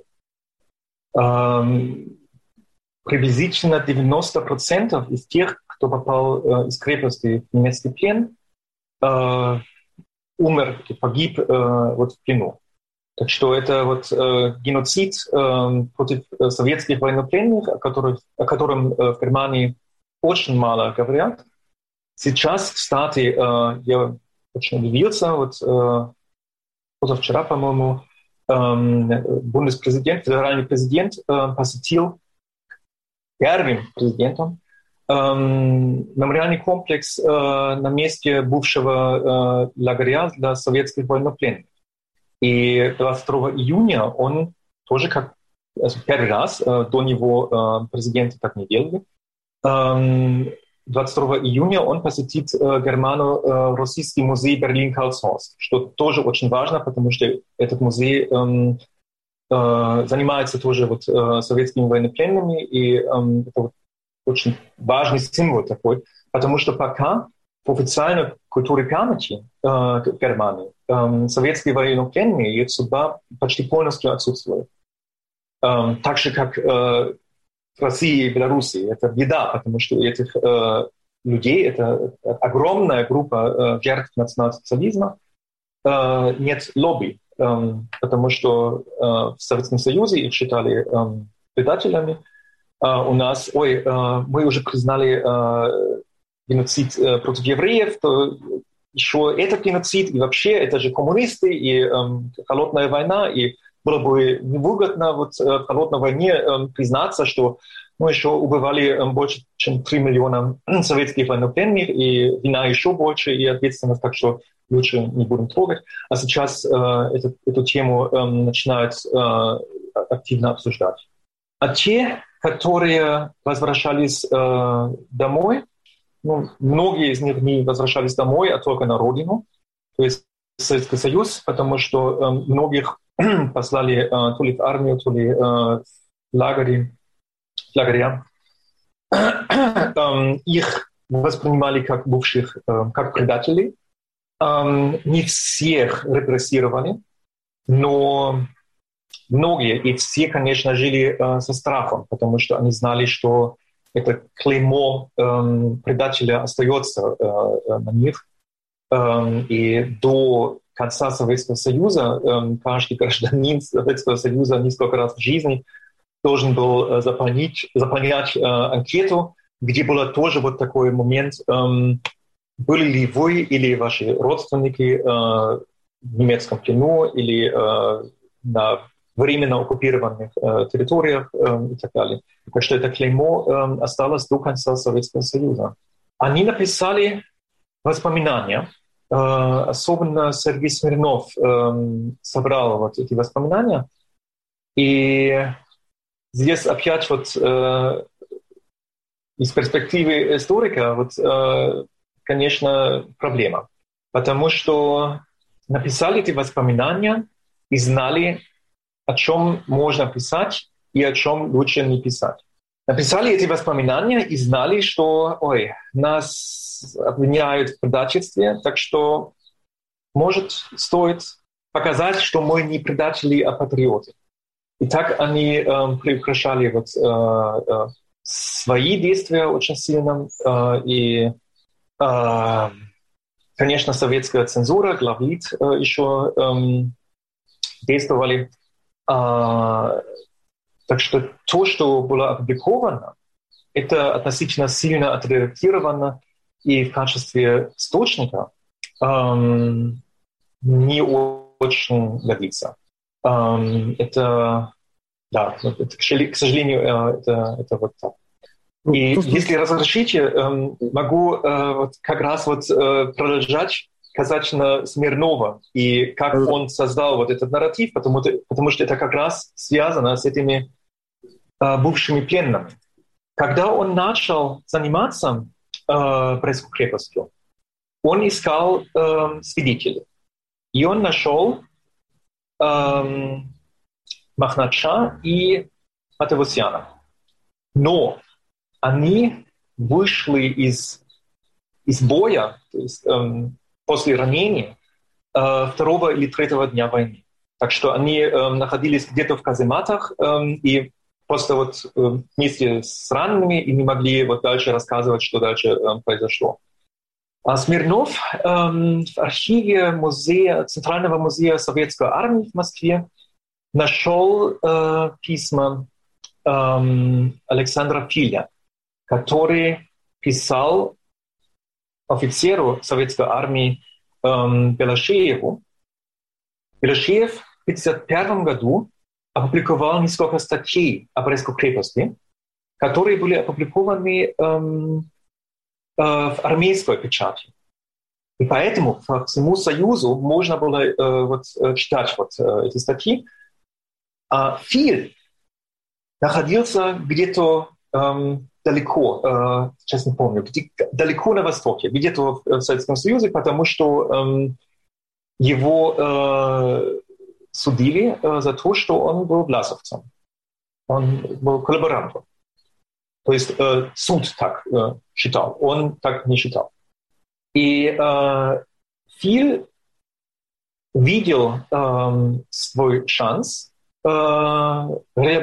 Um, приблизительно девяносто процентов из тех, кто попал uh, из крепости в немецкий плен, uh, умер, погиб э, вот в плену. Так что это вот э, геноцид э, против советских военнопленных, о, которых, о котором э, в Германии очень мало говорят. Сейчас, кстати, э, я очень удивился, вот э, позавчера, по-моему, э, бундеспрезидент, федеральный президент э, посетил первым президентом Um, мемориальный комплекс uh, на месте бывшего uh, лагеря для советских военнопленных. И двадцать второго июня он тоже как первый раз, uh, до него uh, президенты так не делали, um, двадцать второго июня он посетит uh, Германо-Российский музей Берлин-Карлshorst, что тоже очень важно, потому что этот музей um, uh, занимается тоже вот, uh, советскими военнопленными, и um, это вот очень важный символ такой, потому что пока в официальной культуре памяти э, в Германии э, советские военнопленные, их судьба почти полностью отсутствует. Э, так же, как э, в России и Беларуси. Это беда, потому что у этих э, людей, это огромная группа жертв национал-социализма, нет лобби, потому что в Советском Союзе их считали предателями. У нас, ой, мы уже признали геноцид против евреев, то еще этот геноцид, и вообще это же коммунисты, и холодная война, и было бы невыгодно вот в холодной войне признаться, что мы еще убивали больше, чем три миллиона советских военнопленных, и вина еще больше, и ответственность, так что лучше не будем трогать. А сейчас э, эту, эту тему э, начинают э, активно обсуждать. А те, которые возвращались э, домой, ну, многие из них не возвращались домой, а только на родину, то есть в Советский Союз, потому что э, многих послали э, то ли в армию, то ли э, в лагеря. лагеря. э, их воспринимали как бывших, э, как предателей. Um, не всех репрессировали, но многие, и все, конечно, жили uh, со страхом, потому что они знали, что это клеймо um, предателя остается uh, на них. Um, и до конца Советского Союза um, каждый гражданин Советского Союза несколько раз в жизни должен был uh, заполнить, заполнять uh, анкету, где был тоже вот такой момент, um, были ли вы или ваши родственники э, в немецком плену или э, на временно оккупированных э, территориях э, и так далее. Так что это клеймо э, осталось до конца Советского Союза. Они написали воспоминания, э, особенно Сергей Смирнов э, собрал вот эти воспоминания. И здесь опять вот э, из перспективы историка вот, э, конечно, проблема. Потому что написали эти воспоминания и знали, о чем можно писать и о чем лучше не писать. Написали эти воспоминания и знали, что ой, нас обвиняют в предательстве, так что, может, стоит показать, что мы не предатели, а патриоты. И так они э, приукрашали вот, э, э, свои действия очень сильно э, и Uh, конечно, советская цензура, главлит uh, еще um, действовали. Uh, так что то, что было опубликовано, это относительно сильно отредактировано и в качестве источника um, не очень годится. Um, это, да, это, к сожалению, это, это вот так. И Просто... если разрешите, могу вот как раз вот продолжать касательно Смирнова и как он создал вот этот нарратив, потому, потому что это как раз связано с этими бывшими пленными. Когда он начал заниматься Брестской крепостью, он искал свидетелей. И он нашел Махнача и Матевосяна. Но они вышли из, из боя, то есть эм, после ранения, э, второго или третьего дня войны. Так что они э, находились где-то в казематах э, и просто вот э, вместе с ранеными и не могли вот дальше рассказывать, что дальше э, произошло. А Смирнов э, в архиве музея, Центрального музея Советской армии в Москве нашел э, письма э, Александра Филя, который писал офицеру Советской армии эм, Белошееву. Белошеев в тысяча девятьсот пятьдесят первом году опубликовал несколько статей о Брестской крепости, которые были опубликованы эм, э, в армейской печати. И поэтому по всему Союзу можно было э, вот, читать вот, э, эти статьи. А Филь находился где-то эм, далеко, э, сейчас не помню, где, далеко на востоке, где-то в, в Советском Союзе, потому что э, его э, судили э, за то, что он был власовцем. Он был коллаборантом. То есть э, суд так э, считал, он так не считал. И э, Филь видел э, свой шанс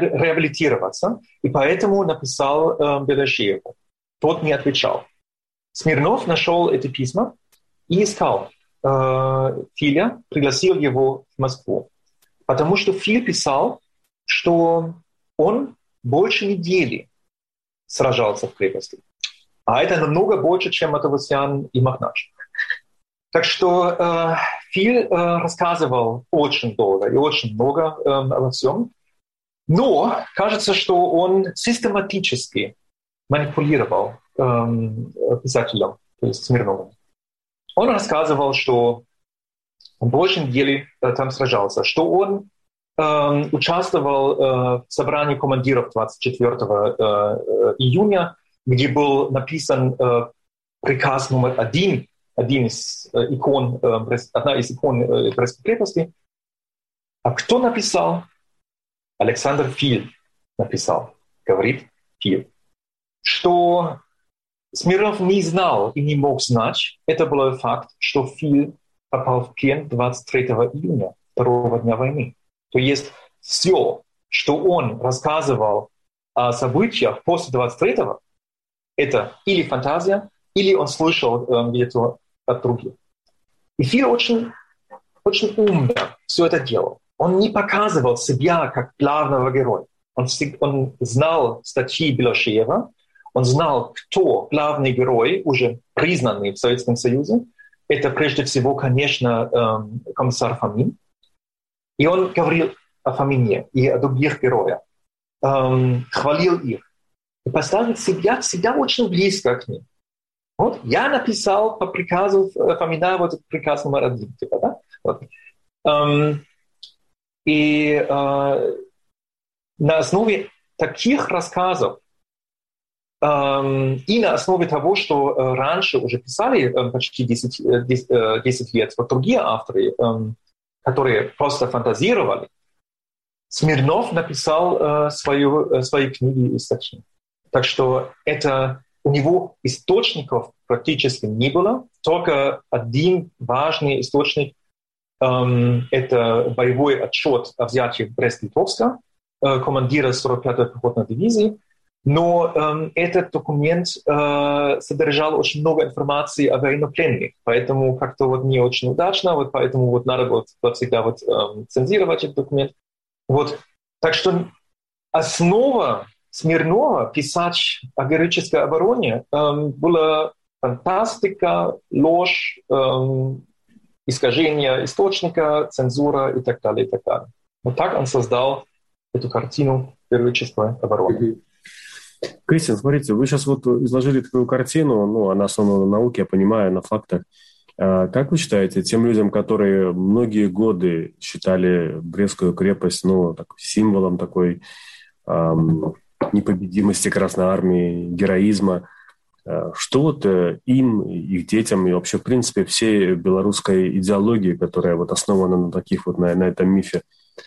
реабилитироваться, и поэтому написал э, Белошееву. Тот не отвечал. Смирнов нашел эти письма и искал э, Филя, пригласил его в Москву. Потому что Филь писал, что он больше недели сражался в крепости. А это намного больше, чем Матавосян и Махнач. Так что э, Филь э, рассказывал очень долго и очень много э, обо всем. Но кажется, что он систематически манипулировал э, писателем, то есть Смирновым. Он рассказывал, что он больше недели э, там сражался, что он э, участвовал э, в собрании командиров двадцать четвёртого э, июня, где был написан э, приказ номер один, один из э, икон, э, одна из икон э, Брестской крепости. А кто написал? Александр Филь написал, говорит Филь, что Смирнов не знал и не мог знать, это был факт, что Филь попал в плен двадцать третьего июня, второго дня войны. То есть все, что он рассказывал о событиях после двадцать третьего, это или фантазия, или он слышал э, где-то от других. И Филь очень, очень умно все это делал. Он не показывал себя как главного героя. Он, он знал статьи Белошеева, он знал, кто главный герой, уже признанный в Советском Союзе. Это прежде всего, конечно, э, комиссар Фомин. И он говорил о Фомине и о других героях, э, хвалил их. И поставил себя всегда очень близко к ним. Вот я написал по приказу Фомина, вот приказ номер один. Типа, да? Вот. Эм, и э, на основе таких рассказов эм, и на основе того, что э, раньше уже писали э, почти десять, десять лет вот другие авторы, э, которые просто фантазировали, Смирнов написал э, свою, э, свои книги и статьи. Так что это у него источников практически не было, только один важный источник эм, — это боевой отчет о взятии Брест-Литовска, э, командира сорок пятой пехотной дивизии. Но эм, этот документ э, содержал очень много информации о военнопленных, поэтому как-то вот не очень удачно, вот поэтому вот надо вот, вот всегда вот, эм, цензировать этот документ. Вот. Так что основа Смирнова писать о героической обороне эм, была фантастика, ложь, эм, искажение источника, цензура и так далее, и так далее. Вот так он создал эту картину героической обороны. Кристиан, смотрите, вы сейчас вот изложили такую картину, ну, она основана на науке, я понимаю, на фактах. А как вы считаете, тем людям, которые многие годы считали Брестскую крепость, ну, так, символом такой эм, непобедимости Красной Армии, героизма, э, что вот э, им, их детям и вообще, в принципе, всей белорусской идеологии, которая вот основана на таких вот, на, на этом мифе,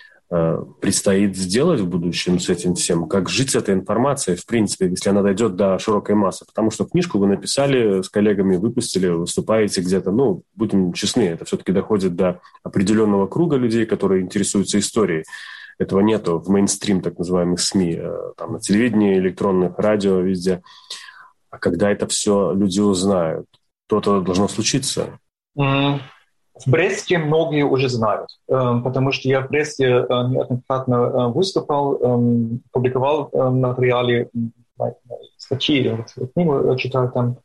предстоит сделать в будущем с этим всем, как жить с этой информацией, в принципе, если она дойдет до широкой массы. Потому что книжку вы написали, с коллегами выпустили, выступаете где-то, ну, будем честны, это все-таки доходит до определенного круга людей, которые интересуются историей. Этого нету в мейнстрим, так называемых СМИ, там, на телевидении, электронных, радио, везде. А когда это все люди узнают, то-то должно случиться. Mm. В Бресте многие уже знают, потому что я в Бресте неоднократно выступал, публиковал материалы, статьи, книгу читал там.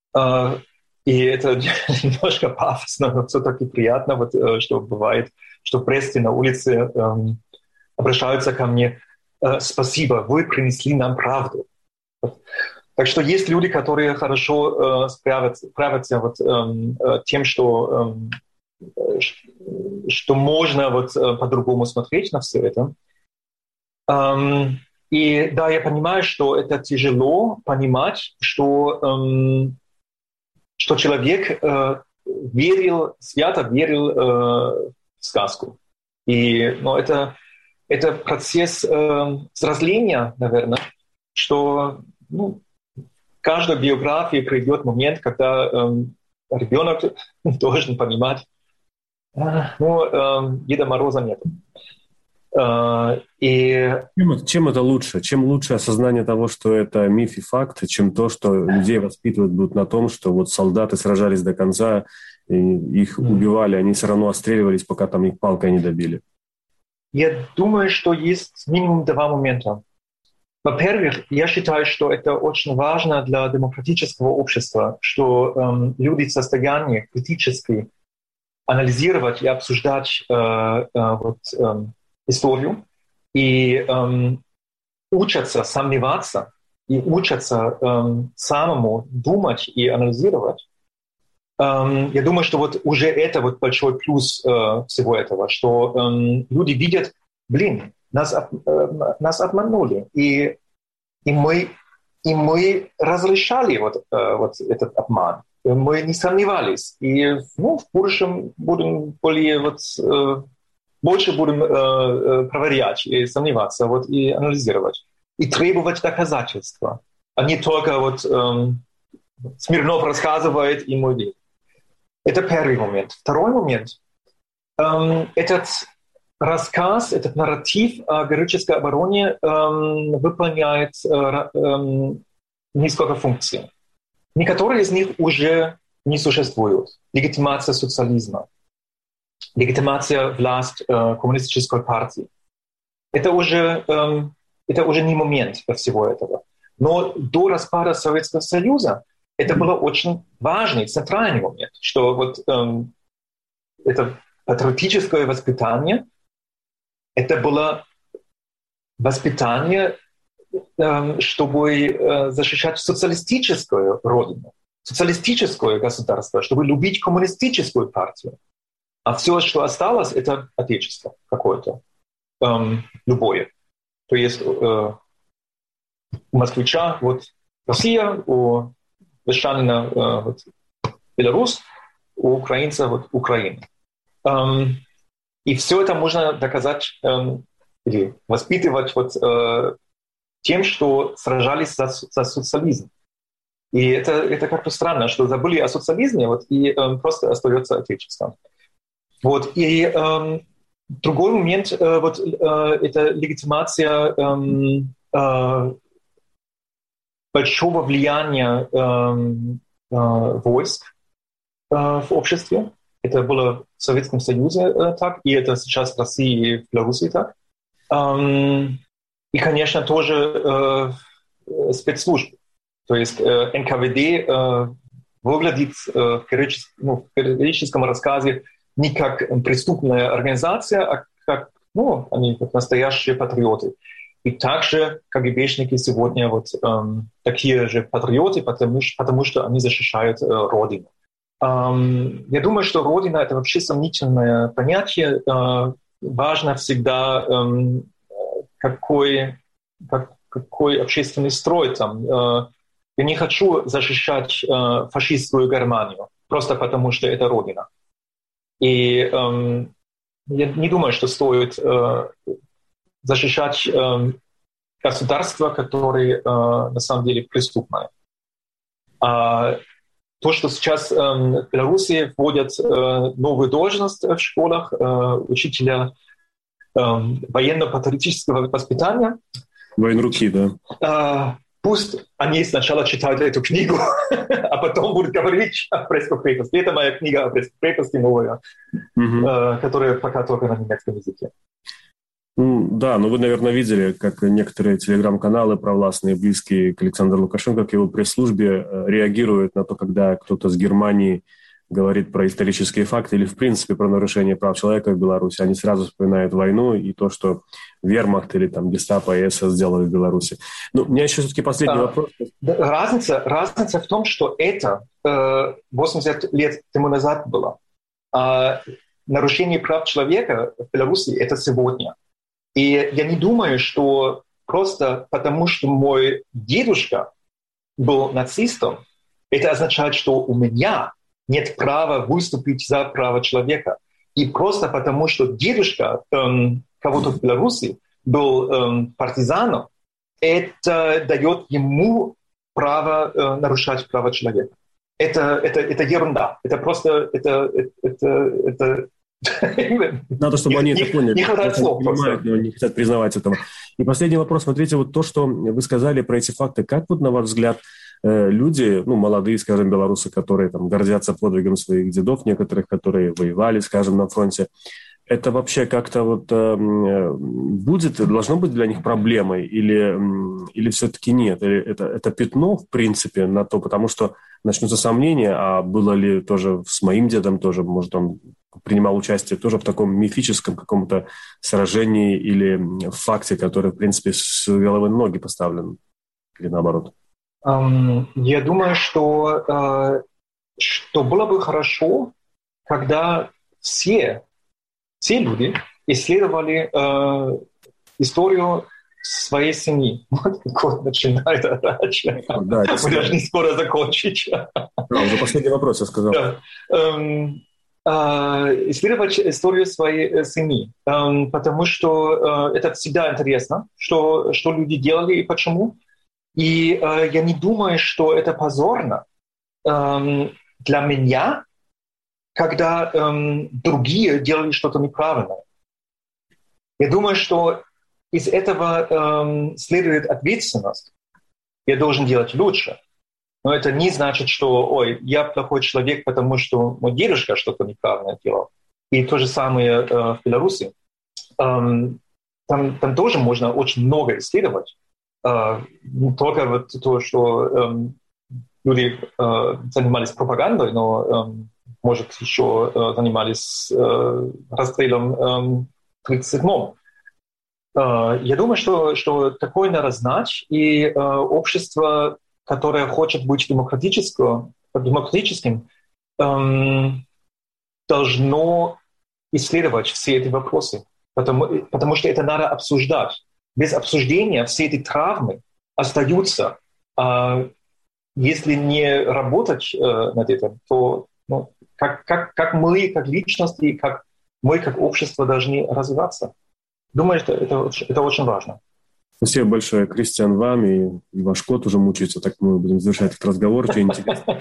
И это немножко пафосно, но все-таки приятно, вот, что бывает, что в Бресте на улице обращаются ко мне: «Спасибо, вы принесли нам правду». Так что есть люди, которые хорошо справятся, справятся вот, тем, что... что можно вот по-другому смотреть на все это. Um, и да, я понимаю, что это тяжело понимать, что, um, что человек uh, верил, свято верил uh, в сказку. И ну, это, это процесс uh, взросления, наверное, что ну, в каждой биографии придет момент, когда um, ребенок должен понимать, ну, э, Деда Мороза нет. И... Чем, чем это лучше? Чем лучше осознание того, что это миф и факт, чем то, что людей воспитывают будут на том, что вот солдаты сражались до конца, их убивали, они все равно отстреливались, пока там их палкой не добили? Я думаю, что есть минимум два момента. Во-первых, я считаю, что это очень важно для демократического общества, что эм, люди в состоянии критически анализировать и обсуждать э, э, вот, э, историю и э, учатся сомневаться и учатся э, самому думать и анализировать. Э, я думаю, что вот уже это вот большой плюс э, всего этого, что э, люди видят, блин, нас, э, нас обманули, и, и, мы, и мы разрешали вот, э, вот этот обман. Мы не сомневались. И ну, в будущем будем более, вот, э, больше будем э, проверять и сомневаться вот, и анализировать. И требовать доказательства. А не только вот, э, Смирнов рассказывает, и мы верим. Это первый момент. Второй момент. Э, этот рассказ, этот нарратив о героической обороне э, выполняет э, э, несколько функций. Некоторые из них уже не существуют. Легитимация социализма, легитимация власти э, коммунистической партии. Это уже, э, это уже не момент всего этого. Но до распада Советского Союза это было очень важный, центральный момент, что вот э, это патриотическое воспитание, это было воспитание, чтобы защищать социалистическую родину, социалистическое государство, чтобы любить коммунистическую партию. А все, что осталось, это отечество какое-то, эм, любое. То есть э, у москвича вот Россия, у мещанина э, вот, Беларусь, у украинца вот, Украина. Эм, и все это можно доказать эм, или воспитывать вот, э, тем, что сражались за, за социализм. И это, это как-то странно, что забыли о социализме, вот, и э, просто остается отечество. Вот, и э, другой момент, э, вот, э, это легитимация э, э, большого влияния э, э, войск э, в обществе. Это было в Советском Союзе э, так, и это сейчас в России и в Беларуси так. Э, И, конечно, тоже э, спецслужбы. То есть э, эн ка вэ дэ э, выглядит э, в, героическом, ну, в героическом рассказе не как преступная организация, а как, ну, они как настоящие патриоты. И также КГБшники сегодня вот э, такие же патриоты, потому, потому что они защищают э, Родину. Э, я думаю, что Родина — это вообще сомнительное понятие. Э, важно всегда... Э, Какой, как, какой общественный строй там. Я не хочу защищать фашистскую Германию, просто потому что это Родина. И э, я не думаю, что стоит э, защищать э, государство, которое э, на самом деле преступное. А то, что сейчас э, в Беларуси вводят э, новую должность в школах, э, учителя военно-патриотического воспитания. Военруки, да. А, пусть они сначала читают эту книгу, а потом будут говорить о пресс-крепости. Это моя книга о пресс-крепости новая, угу. а, которая пока только на немецком языке. Ну, да, ну вы, наверное, видели, как некоторые телеграм-каналы провластные, близкие к Александру Лукашенко, к его пресс-службе, реагируют на то, когда кто-то с Германии говорит про исторические факты или, в принципе, про нарушение прав человека в Беларуси. Они сразу вспоминают войну и то, что Вермахт или там Гестапо и эс эс сделали в Беларуси. Ну, у меня еще все-таки последний а, вопрос. Разница, разница в том, что это э, восемьдесят лет тому назад было. А нарушение прав человека в Беларуси — это сегодня. И я не думаю, что просто потому, что мой дедушка был нацистом, это означает, что у меня нет права выступить за право человека. И просто потому, что дедушка эм, кого-то в Беларуси был эм, партизаном, это дает ему право э, нарушать право человека. Это, это, это ерунда. Это просто это, это, это, Надо, чтобы они это поняли. Не хватает слов понимают, но не хотят признавать этого. И последний вопрос. Смотрите, вот то, что вы сказали про эти факты. Как вот, на ваш взгляд, люди, ну, молодые, скажем, белорусы, которые там гордятся подвигом своих дедов, некоторых, которые воевали, скажем, на фронте, это вообще как-то вот э, будет, должно быть для них проблемой или, или все-таки нет? Или это, это пятно, в принципе, на то, потому что начнутся сомнения, а было ли тоже с моим дедом тоже, может, он принимал участие тоже в таком мифическом каком-то сражении или в факте, который, в принципе, с головы на ноги поставлен, или наоборот? Um, я думаю, что, uh, что было бы хорошо, когда все Все люди исследовали э, историю своей семьи. Вот как начинает орать. Да, мы должны скоро закончить. Да, уже последний вопрос я сказал. Да. Эм, э, исследовать историю своей семьи. Эм, потому что э, это всегда интересно, что, что люди делали и почему. И э, я не думаю, что это позорно э, для меня, когда эм, другие делали что-то неправильное. Я думаю, что из этого эм, следует ответственность. Я должен делать лучше. Но это не значит, что ой, я плохой человек, потому что мой дедушка что-то неправильно делал. И то же самое э, в Беларуси. Эм, там, там тоже можно очень много исследовать. Э, не только вот то, что эм, люди э, занимались пропагандой, но эм, может, еще э, занимались э, расстрелом э, в тридцать седьмом. Э, я думаю, что, что такое надо знать, и э, общество, которое хочет быть демократическим, демократическим э, должно исследовать все эти вопросы, потому, потому что это надо обсуждать. Без обсуждения все эти травмы остаются. Э, если не работать э, над этим, то ну, Как, как, как мы, как личности, как мы, как общество должны развиваться. Думаю, что это, это очень важно. Спасибо большое, Кристиан, вам, и, и ваш кот уже мучается, так мы будем завершать этот разговор. Очень интересно.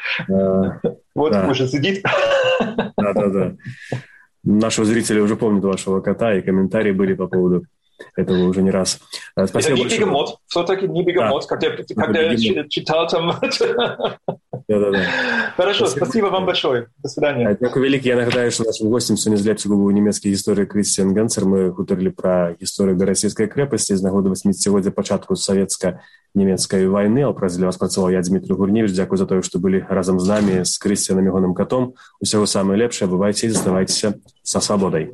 Вот уже сидит. Да-да-да. Наши зрители уже помнят вашего кота, и комментарии были по поводу этого уже не раз. Спасибо это не большое. бегемот, все-таки не бегемот, да. когда, когда я читал там... Да-да-да. Хорошо, спасибо, спасибо вам большое. До свидания. Дякую велике. Я нагадаю, що нашим гостем сьогодні з Лейпцигу був німецький історик Крістіан Генцер. Ми говорили про історію Берестейської крепості з нагоди восьмидесятиліття початку совєтсько-німецької війни. А для вас працював я, Дмитрий Гурневич. Дякую за те, що були разом з нами, з Крістіаном Ігоном Котом. Усього самого лепшого. Бувайте і заставайтеся со свободой.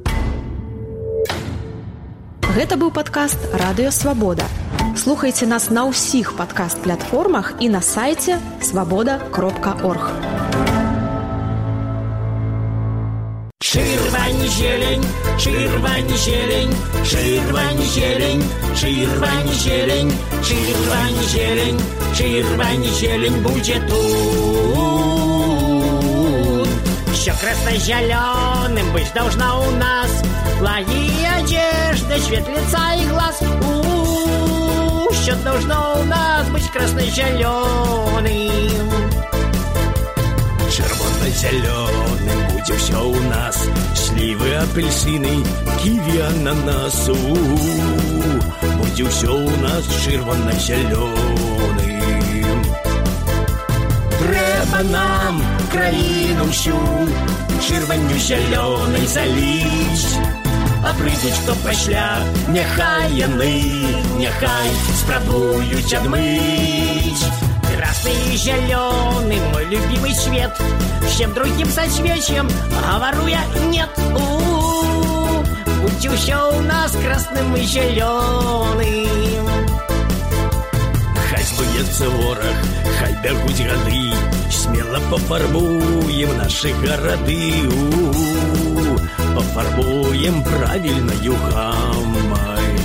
Гэта быў падкаст «Радыё Свабода». Слухайце нас на ўсіх падкаст-платформах і на сайце свабода кропка орг. Чырвань зелень, чырвань зелень, чырвань зелень, чырвань зелень, чырвань зелень, чырвань зелень будзе тут. Всё красно-зелёным быть должна у нас, плаги одежды, цвет лица и глаз. У-у-у, всё должно у нас быть красно-зелёным. Червоно-зелёным будет всё у нас, сливы, апельсины, киви, ананас. У-у-у, будет всё у нас червоно-зелёным. Треба нам краину всю червонью зеленой залить, а прийдуть, хто пошля, нехай яны, нехай спробують одмыть. Красный и зеленый мой любимый цвет, всем другим соцветиям говорю я нет. У-у-у, будь всё у нас красным и зеленым. Хай збуецца вораг, хай бягуць гады, смело пофарбуем наши городы. У-у-у, пофарбуем правильною гаммой.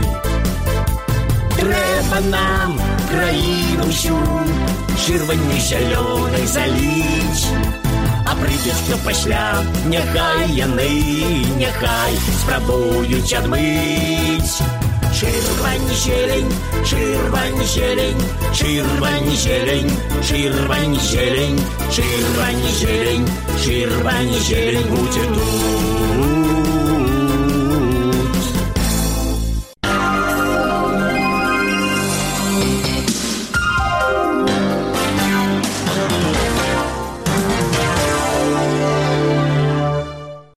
Треба нам краину всю червонью зеленой залить, а прийдуть, хто пошля, нехай яны, нехай спробують одмить. Червань зелень, червань зелень, червань зелень, червань зелень, червань зелень, червань зелень будет тут.